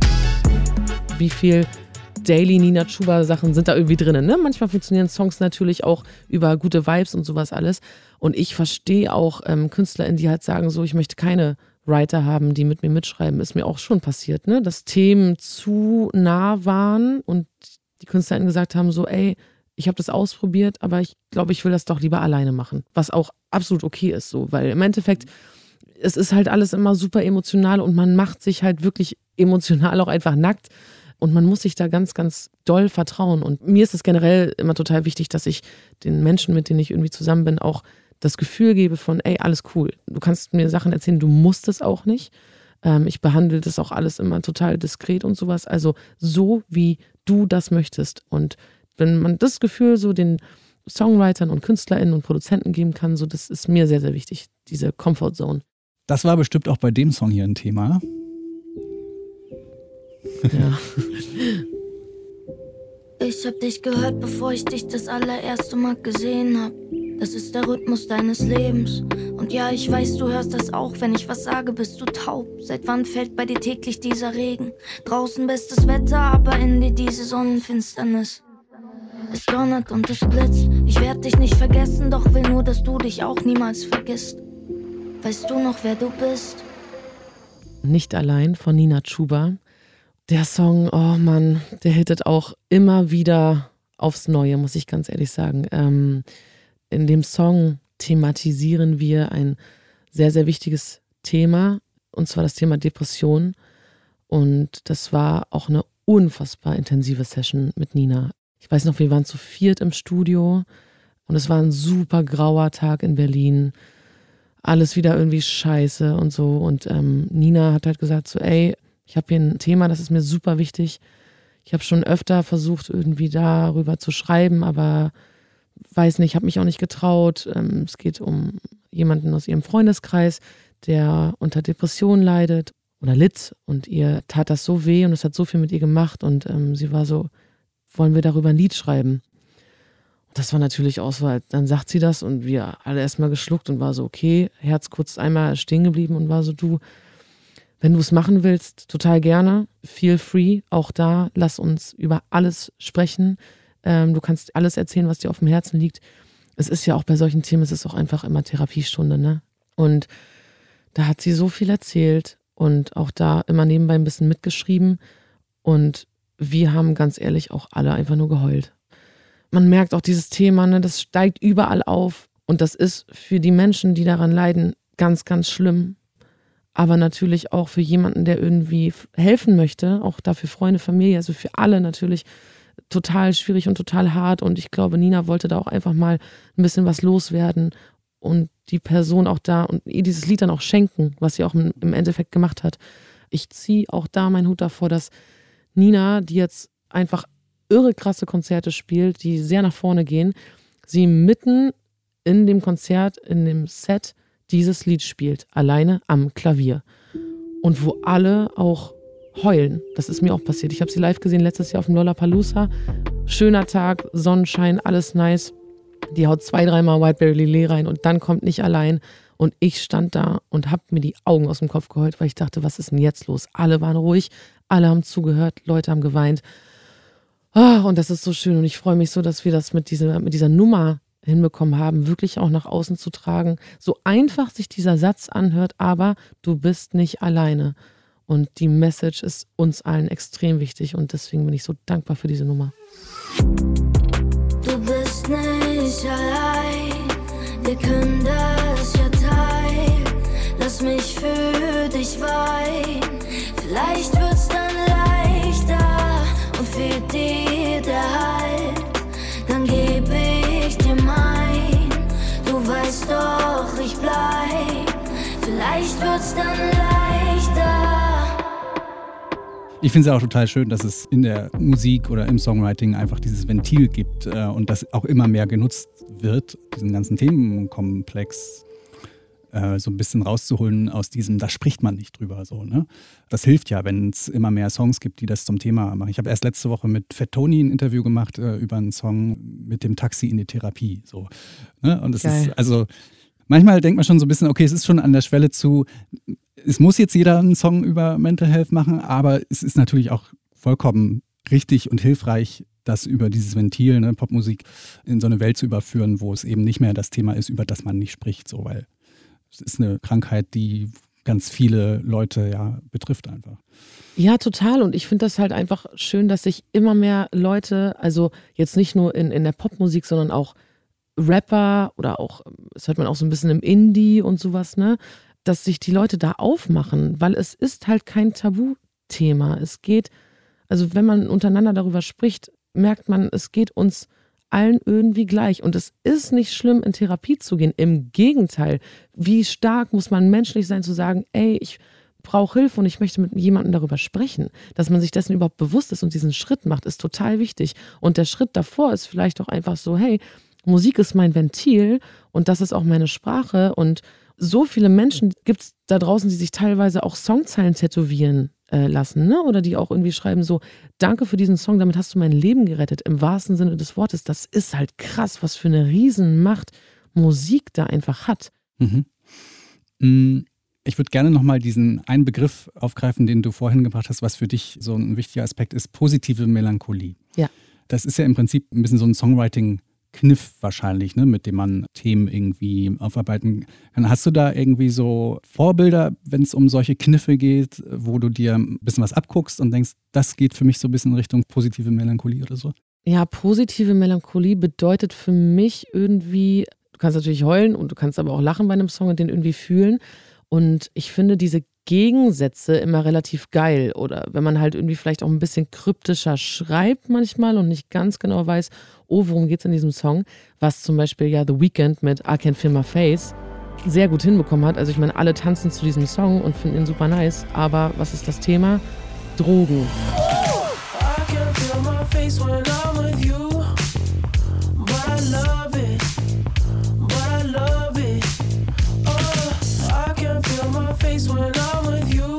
Wie viel Daily Nina Chuba Sachen sind da irgendwie drin, ne? Manchmal funktionieren Songs natürlich auch über gute Vibes und sowas alles. Und ich verstehe auch KünstlerInnen, die halt sagen so, ich möchte keine Writer haben, die mit mir mitschreiben. Ist mir auch schon passiert, ne? Dass Themen zu nah waren und die KünstlerInnen gesagt haben so, ey, ich habe das ausprobiert, aber ich glaube, ich will das doch lieber alleine machen. Was auch absolut okay ist so, weil im Endeffekt, es ist halt alles immer super emotional und man macht sich halt wirklich emotional auch einfach nackt. Und man muss sich da ganz, ganz doll vertrauen. Und mir ist es generell immer total wichtig, dass ich den Menschen, mit denen ich irgendwie zusammen bin, auch das Gefühl gebe von, ey, alles cool. Du kannst mir Sachen erzählen, du musst es auch nicht. Ich behandle das auch alles immer total diskret und sowas. Also so, wie du das möchtest. Und wenn man das Gefühl so den Songwritern und KünstlerInnen und Produzenten geben kann, so das ist mir sehr, sehr wichtig, diese Comfort Zone. Das war bestimmt auch bei dem Song hier ein Thema. Ja. Ich hab dich gehört, bevor ich dich das allererste Mal gesehen hab. Das ist der Rhythmus deines Lebens. Und ja, ich weiß, du hörst das auch. Wenn ich was sage, bist du taub. Seit wann fällt bei dir täglich dieser Regen? Draußen bestes Wetter, aber in dir diese Sonnenfinsternis. Es donnert und es blitzt. Ich werd dich nicht vergessen, doch will nur, dass du dich auch niemals vergisst. Weißt du noch, wer du bist? Nicht allein von Nina Chuba. Der Song, oh Mann, der hittet auch immer wieder aufs Neue, muss ich ganz ehrlich sagen. In dem Song thematisieren wir ein sehr, sehr wichtiges Thema, und zwar das Thema Depression. Und das war auch eine unfassbar intensive Session mit Nina. Ich weiß noch, wir waren zu viert im Studio und es war ein super grauer Tag in Berlin. Alles wieder irgendwie scheiße und so. Und Nina hat halt gesagt so, ey, ich habe hier ein Thema, das ist mir super wichtig. Ich habe schon öfter versucht, irgendwie darüber zu schreiben, aber weiß nicht, habe mich auch nicht getraut. Es geht um jemanden aus ihrem Freundeskreis, der unter Depressionen leidet oder litt. Und ihr tat das so weh und es hat so viel mit ihr gemacht. Und sie war so, wollen wir darüber ein Lied schreiben? Und das war natürlich Auswahl. Dann sagt sie das und wir alle erstmal geschluckt und war so, okay, Herz kurz einmal stehen geblieben und war so, du, wenn du es machen willst, total gerne, feel free, auch da, lass uns über alles sprechen. Du kannst alles erzählen, was dir auf dem Herzen liegt. Es ist ja auch bei solchen Themen, es ist auch einfach immer Therapiestunde, ne? Und da hat sie so viel erzählt und auch da immer nebenbei ein bisschen mitgeschrieben und wir haben ganz ehrlich auch alle einfach nur geheult. Man merkt auch dieses Thema, ne, das steigt überall auf und das ist für die Menschen, die daran leiden, ganz, ganz schlimm. Aber natürlich auch für jemanden, der irgendwie helfen möchte, auch dafür Freunde, Familie, also für alle natürlich total schwierig und total hart. Und ich glaube, Nina wollte da auch einfach mal ein bisschen was loswerden und die Person auch da und ihr dieses Lied dann auch schenken, was sie auch im Endeffekt gemacht hat. Ich ziehe auch da meinen Hut davor, dass Nina, die jetzt einfach irre krasse Konzerte spielt, die sehr nach vorne gehen, sie mitten in dem Konzert, in dem Set dieses Lied spielt, alleine am Klavier. Und wo alle auch heulen. Das ist mir auch passiert. Ich habe sie live gesehen letztes Jahr auf dem Lollapalooza. Schöner Tag, Sonnenschein, alles nice. Die haut 2-3 Mal Wildberry Lillet rein und dann kommt Nicht allein. Und ich stand da und habe mir die Augen aus dem Kopf geheult, weil ich dachte, was ist denn jetzt los? Alle waren ruhig, alle haben zugehört, Leute haben geweint. Oh, und das ist so schön und ich freue mich so, dass wir das mit dieser Nummer hinbekommen haben, wirklich auch nach außen zu tragen. So einfach sich dieser Satz anhört, aber du bist nicht alleine. Und die Message ist uns allen extrem wichtig und deswegen bin ich so dankbar für diese Nummer. Du bist nicht allein, wir können das ja teilen. Lass mich für dich weinen, vielleicht wird's dann leichter und fehlt dir der Halt. Dann geb ich dir mein, du weißt doch, ich bleib. Vielleicht wird's dann leichter. Ich finde es auch total schön, dass es in der Musik oder im Songwriting einfach dieses Ventil gibt und das auch immer mehr genutzt wird, diesen ganzen Themenkomplex so ein bisschen rauszuholen aus diesem, da spricht man nicht drüber. So, ne? Das hilft ja, wenn es immer mehr Songs gibt, die das zum Thema machen. Ich habe erst letzte Woche mit Fat Tony ein Interview gemacht über einen Song mit dem Taxi in die Therapie. So, ne? Und es ist, also manchmal denkt man schon so ein bisschen, okay, es ist schon an der Schwelle zu, es muss jetzt jeder einen Song über Mental Health machen, aber es ist natürlich auch vollkommen richtig und hilfreich, das über dieses Ventil, ne, Popmusik, in so eine Welt zu überführen, wo es eben nicht mehr das Thema ist, über das man nicht spricht, so, weil es ist eine Krankheit, die ganz viele Leute ja betrifft einfach. Ja, total. Und ich finde das halt einfach schön, dass sich immer mehr Leute, also jetzt nicht nur in der Popmusik, sondern auch Rapper oder auch, das hört man auch so ein bisschen im Indie und sowas, ne, dass sich die Leute da aufmachen, weil es ist halt kein Tabuthema. Es geht, also wenn man untereinander darüber spricht, merkt man, es geht uns allen irgendwie gleich. Und es ist nicht schlimm, in Therapie zu gehen. Im Gegenteil, wie stark muss man menschlich sein, zu sagen, ey, ich brauche Hilfe und ich möchte mit jemandem darüber sprechen. Dass man sich dessen überhaupt bewusst ist und diesen Schritt macht, ist total wichtig. Und der Schritt davor ist vielleicht auch einfach so, hey, Musik ist mein Ventil und das ist auch meine Sprache. Und so viele Menschen gibt es da draußen, die sich teilweise auch Songzeilen tätowieren lassen, ne? Oder die auch irgendwie schreiben so, danke für diesen Song, damit hast du mein Leben gerettet, im wahrsten Sinne des Wortes. Das ist halt krass, was für eine Riesenmacht Musik da einfach hat. Mhm. Ich würde gerne nochmal diesen einen Begriff aufgreifen, den du vorhin gebracht hast, was für dich so ein wichtiger Aspekt ist, positive Melancholie. Ja. Das ist ja im Prinzip ein bisschen so ein Songwriting-Kniff wahrscheinlich, ne, mit dem man Themen irgendwie aufarbeiten kann. Hast du da irgendwie so Vorbilder, wenn es um solche Kniffe geht, wo du dir ein bisschen was abguckst und denkst, das geht für mich so ein bisschen in Richtung positive Melancholie oder so? Ja, positive Melancholie bedeutet für mich irgendwie, du kannst natürlich heulen und du kannst aber auch lachen bei einem Song und den irgendwie fühlen. Und ich finde diese Gegensätze immer relativ geil. Oder wenn man halt irgendwie vielleicht auch ein bisschen kryptischer schreibt manchmal und nicht ganz genau weiß, oh, worum geht's in diesem Song, was zum Beispiel ja The Weeknd mit I Can't Feel My Face sehr gut hinbekommen hat. Also ich meine, alle tanzen zu diesem Song und finden ihn super nice. Aber was ist das Thema? Drogen. I can feel my face when I'm with you, but I love it, but I love it. Oh, I can feel my face when I'm with you,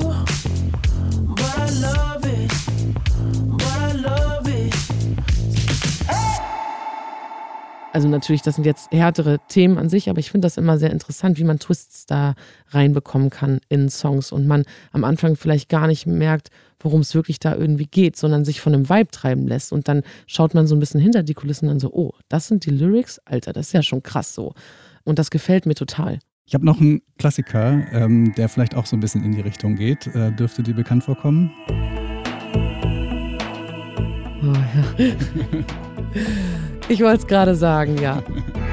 but I love it, but I love it. Also natürlich, das sind jetzt härtere Themen an sich, aber ich finde das immer sehr interessant, wie man Twists da reinbekommen kann in Songs und man am Anfang vielleicht gar nicht merkt, worum es wirklich da irgendwie geht, sondern sich von einem Vibe treiben lässt und dann schaut man so ein bisschen hinter die Kulissen und dann so, oh, das sind die Lyrics? Alter, das ist ja schon krass so. Und das gefällt mir total. Ich habe noch einen Klassiker, der vielleicht auch so ein bisschen in die Richtung geht. Dürfte dir bekannt vorkommen? Oh, ja. Ich wollte es gerade sagen, ja.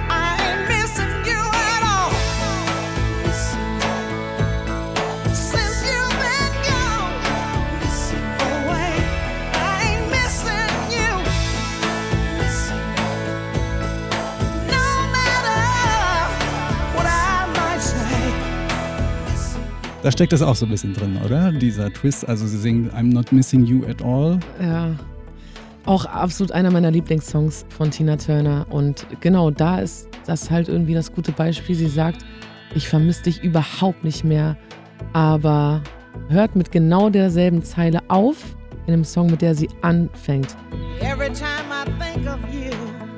Da steckt das auch so ein bisschen drin, oder? Dieser Twist, also sie singen I'm not missing you at all. Ja, auch absolut einer meiner Lieblingssongs von Tina Turner. Und genau, da ist das halt irgendwie das gute Beispiel. Sie sagt, ich vermisse dich überhaupt nicht mehr, aber hört mit genau derselben Zeile auf in dem Song, mit der sie anfängt. Every time I think of you,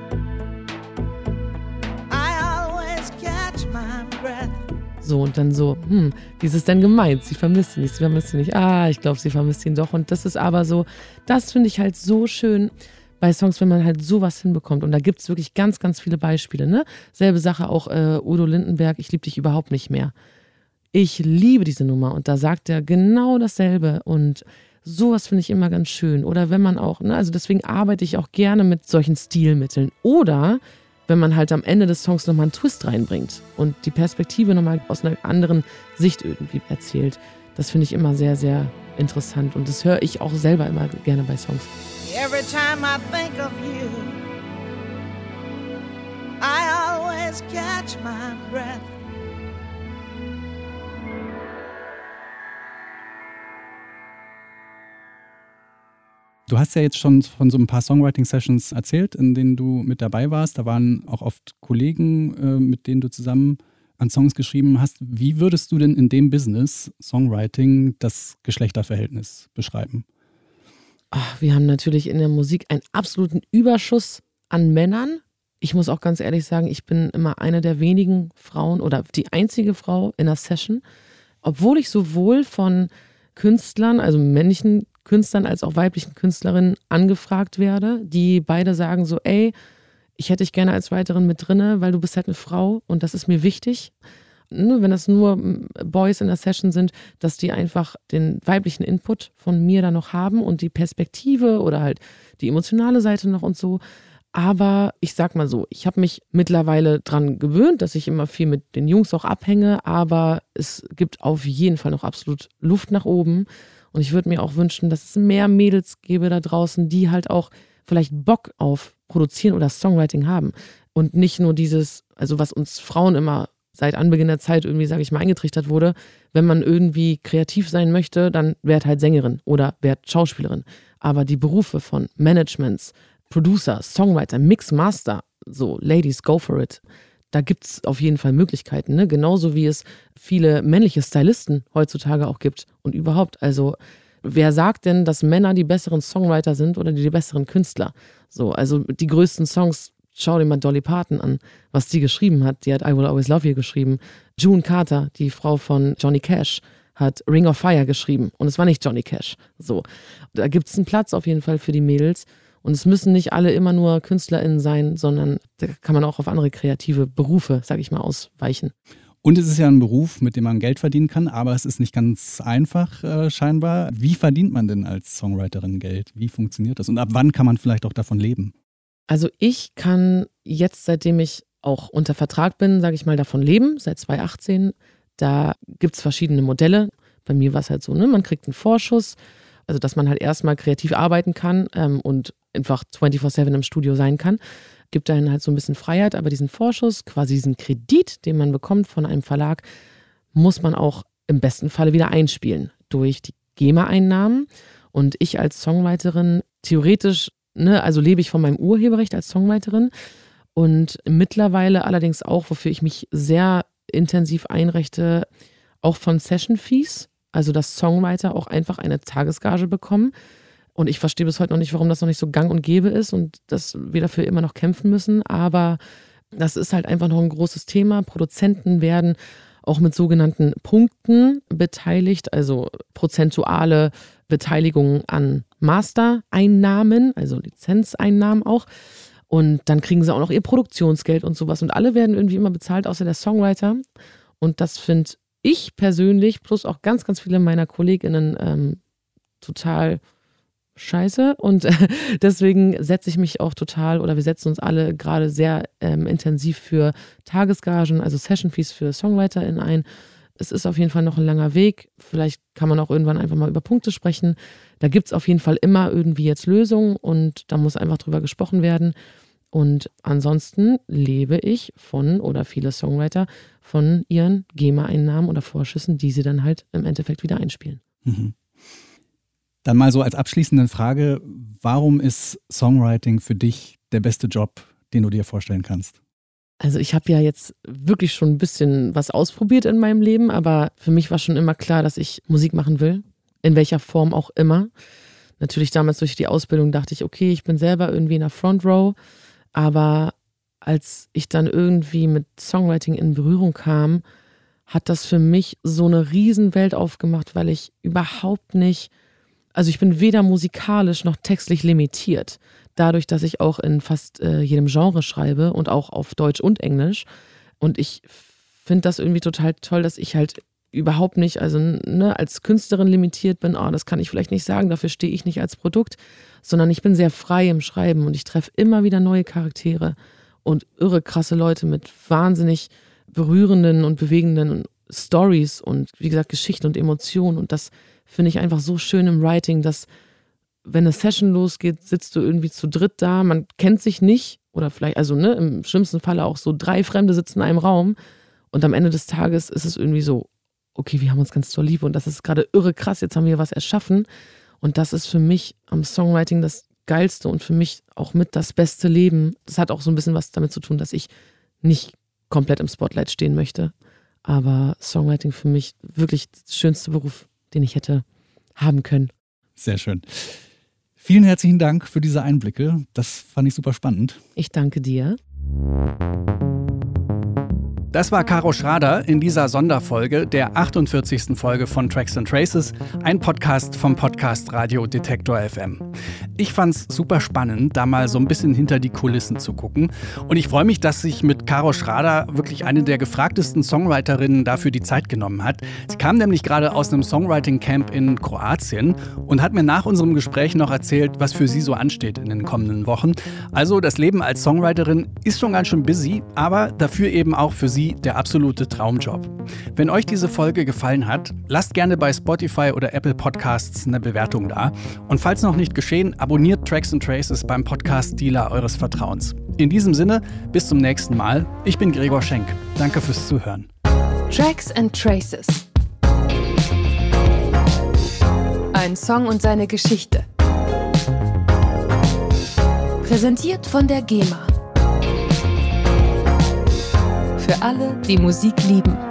I always catch my breath. So, und dann so, wie ist es denn gemeint? Sie vermisst ihn nicht, sie vermisst ihn nicht. Ah, ich glaube, sie vermisst ihn doch. Und das ist aber so, das finde ich halt so schön, bei Songs, wenn man halt sowas hinbekommt. Und da gibt es wirklich ganz, ganz viele Beispiele. Ne? Selbe Sache auch Udo Lindenberg, ich liebe dich überhaupt nicht mehr. Ich liebe diese Nummer und da sagt er genau dasselbe und sowas finde ich immer ganz schön. Oder wenn man auch, ne, also deswegen arbeite ich auch gerne mit solchen Stilmitteln. Oder wenn man halt am Ende des Songs nochmal einen Twist reinbringt und die Perspektive nochmal aus einer anderen Sicht irgendwie erzählt. Das finde ich immer sehr, sehr interessant und das höre ich auch selber immer gerne bei Songs. Every time I think of you, I always catch my breath. Du hast ja jetzt schon von so ein paar Songwriting-Sessions erzählt, in denen du mit dabei warst. Da waren auch oft Kollegen, mit denen du zusammen an Songs geschrieben hast. Wie würdest du denn in dem Business Songwriting das Geschlechterverhältnis beschreiben? Ach, wir haben natürlich in der Musik einen absoluten Überschuss an Männern. Ich muss auch ganz ehrlich sagen, ich bin immer eine der wenigen Frauen oder die einzige Frau in einer Session. Obwohl ich sowohl von Künstlern, also männlichen Künstlern als auch weiblichen Künstlerinnen angefragt werde, die beide sagen so, ey, ich hätte dich gerne als Writerin mit drinne, weil du bist halt eine Frau und das ist mir wichtig. Wenn das nur Boys in der Session sind, dass die einfach den weiblichen Input von mir da noch haben und die Perspektive oder halt die emotionale Seite noch und so. Aber ich sag mal so, ich habe mich mittlerweile dran gewöhnt, dass ich immer viel mit den Jungs auch abhänge, aber es gibt auf jeden Fall noch absolut Luft nach oben. Und ich würde mir auch wünschen, dass es mehr Mädels gäbe da draußen, die halt auch vielleicht Bock auf Produzieren oder Songwriting haben. Und nicht nur dieses, also was uns Frauen immer seit Anbeginn der Zeit irgendwie, sage ich mal, eingetrichtert wurde, wenn man irgendwie kreativ sein möchte, dann werd halt Sängerin oder werd Schauspielerin. Aber die Berufe von Managements, Producer, Songwriter, Mix, Master, so Ladies, go for it. Da gibt es auf jeden Fall Möglichkeiten, ne? Genauso wie es viele männliche Stylisten heutzutage auch gibt und überhaupt. Also wer sagt denn, dass Männer die besseren Songwriter sind oder die besseren Künstler? So, also die größten Songs, schau dir mal Dolly Parton an, was die geschrieben hat. Die hat I Will Always Love You geschrieben. June Carter, die Frau von Johnny Cash, hat Ring of Fire geschrieben und es war nicht Johnny Cash. So, da gibt es einen Platz auf jeden Fall für die Mädels. Und es müssen nicht alle immer nur KünstlerInnen sein, sondern da kann man auch auf andere kreative Berufe, sag ich mal, ausweichen. Und es ist ja ein Beruf, mit dem man Geld verdienen kann, aber es ist nicht ganz einfach scheinbar. Wie verdient man denn als Songwriterin Geld? Wie funktioniert das? Und ab wann kann man vielleicht auch davon leben? Also ich kann jetzt, seitdem ich auch unter Vertrag bin, sage ich mal, davon leben, seit 2018. Da gibt es verschiedene Modelle. Bei mir war es halt so, ne, man kriegt einen Vorschuss, also dass man halt erstmal kreativ arbeiten kann und einfach 24/7 im Studio sein kann. Gibt dann halt so ein bisschen Freiheit, aber diesen Vorschuss, quasi diesen Kredit, den man bekommt von einem Verlag, muss man auch im besten Falle wieder einspielen durch die GEMA-Einnahmen. Und ich als Songwriterin, theoretisch, ne, also lebe ich von meinem Urheberrecht als Songwriterin und mittlerweile allerdings auch, wofür ich mich sehr intensiv einrichte, auch von Session-Fees, also dass Songwriter auch einfach eine Tagesgage bekommen. Und ich verstehe bis heute noch nicht, warum das noch nicht so gang und gäbe ist und dass wir dafür immer noch kämpfen müssen. Aber das ist halt einfach noch ein großes Thema. Produzenten werden auch mit sogenannten Punkten beteiligt, also prozentuale Beteiligung an Mastereinnahmen, also Lizenzeinnahmen auch. Und dann kriegen sie auch noch ihr Produktionsgeld und sowas. Und alle werden irgendwie immer bezahlt, außer der Songwriter. Und das finde ich persönlich, plus auch ganz, ganz viele meiner KollegInnen total scheiße. Und deswegen setze ich mich auch total, oder wir setzen uns alle gerade sehr intensiv für Tagesgagen, also Session-Fees für SongwriterInnen ein. Es ist auf jeden Fall noch ein langer Weg. Vielleicht kann man auch irgendwann einfach mal über Punkte sprechen. Da gibt es auf jeden Fall immer irgendwie jetzt Lösungen und da muss einfach drüber gesprochen werden. Und ansonsten lebe ich von, oder viele Songwriter, von ihren GEMA-Einnahmen oder Vorschüssen, die sie dann halt im Endeffekt wieder einspielen. Mhm. Dann mal so als abschließende Frage, warum ist Songwriting für dich der beste Job, den du dir vorstellen kannst? Also ich habe ja jetzt wirklich schon ein bisschen was ausprobiert in meinem Leben, aber für mich war schon immer klar, dass ich Musik machen will, in welcher Form auch immer. Natürlich damals durch die Ausbildung dachte ich, okay, ich bin selber irgendwie in der Front Row, aber als ich dann irgendwie mit Songwriting in Berührung kam, hat das für mich so eine Riesenwelt aufgemacht, weil ich überhaupt nicht, also ich bin weder musikalisch noch textlich limitiert. dadurch, dass ich auch in fast jedem Genre schreibe und auch auf Deutsch und Englisch. Und ich finde das irgendwie total toll, dass ich halt überhaupt nicht, also als Künstlerin limitiert bin, das kann ich vielleicht nicht sagen, dafür stehe ich nicht als Produkt, sondern ich bin sehr frei im Schreiben und ich treffe immer wieder neue Charaktere und irre krasse Leute mit wahnsinnig berührenden und bewegenden Stories und wie gesagt Geschichten und Emotionen. Und das finde ich einfach so schön im Writing, dass wenn eine Session losgeht, sitzt du irgendwie zu dritt da, man kennt sich nicht oder vielleicht, also im schlimmsten Falle auch so 3 Fremde sitzen in einem Raum und am Ende des Tages ist es irgendwie so, okay, wir haben uns ganz toll lieb und das ist gerade irre krass, jetzt haben wir was erschaffen und das ist für mich am Songwriting das Geilste und für mich auch mit das beste Leben. Das hat auch so ein bisschen was damit zu tun, dass ich nicht komplett im Spotlight stehen möchte, aber Songwriting für mich wirklich der schönste Beruf, den ich hätte haben können. Sehr schön. Vielen herzlichen Dank für diese Einblicke, das fand ich super spannend. Ich danke dir. Das war Caro Schrader in dieser Sonderfolge, der 48. Folge von Tracks and Traces, ein Podcast vom Podcast Radio Detektor FM. Ich fand's super spannend, da mal so ein bisschen hinter die Kulissen zu gucken. Und ich freue mich, dass sich mit Caro Schrader wirklich eine der gefragtesten Songwriterinnen dafür die Zeit genommen hat. Sie kam nämlich gerade aus einem Songwriting-Camp in Kroatien und hat mir nach unserem Gespräch noch erzählt, was für sie so ansteht in den kommenden Wochen. Also das Leben als Songwriterin ist schon ganz schön busy, aber dafür eben auch für sie der absolute Traumjob. Wenn euch diese Folge gefallen hat, lasst gerne bei Spotify oder Apple Podcasts eine Bewertung da. Und falls noch nicht geschehen, abonniert Tracks and Traces beim Podcast-Dealer eures Vertrauens. In diesem Sinne, bis zum nächsten Mal. Ich bin Gregor Schenk. Danke fürs Zuhören. Tracks and Traces. Ein Song und seine Geschichte. Präsentiert von der GEMA. Für alle, die Musik lieben.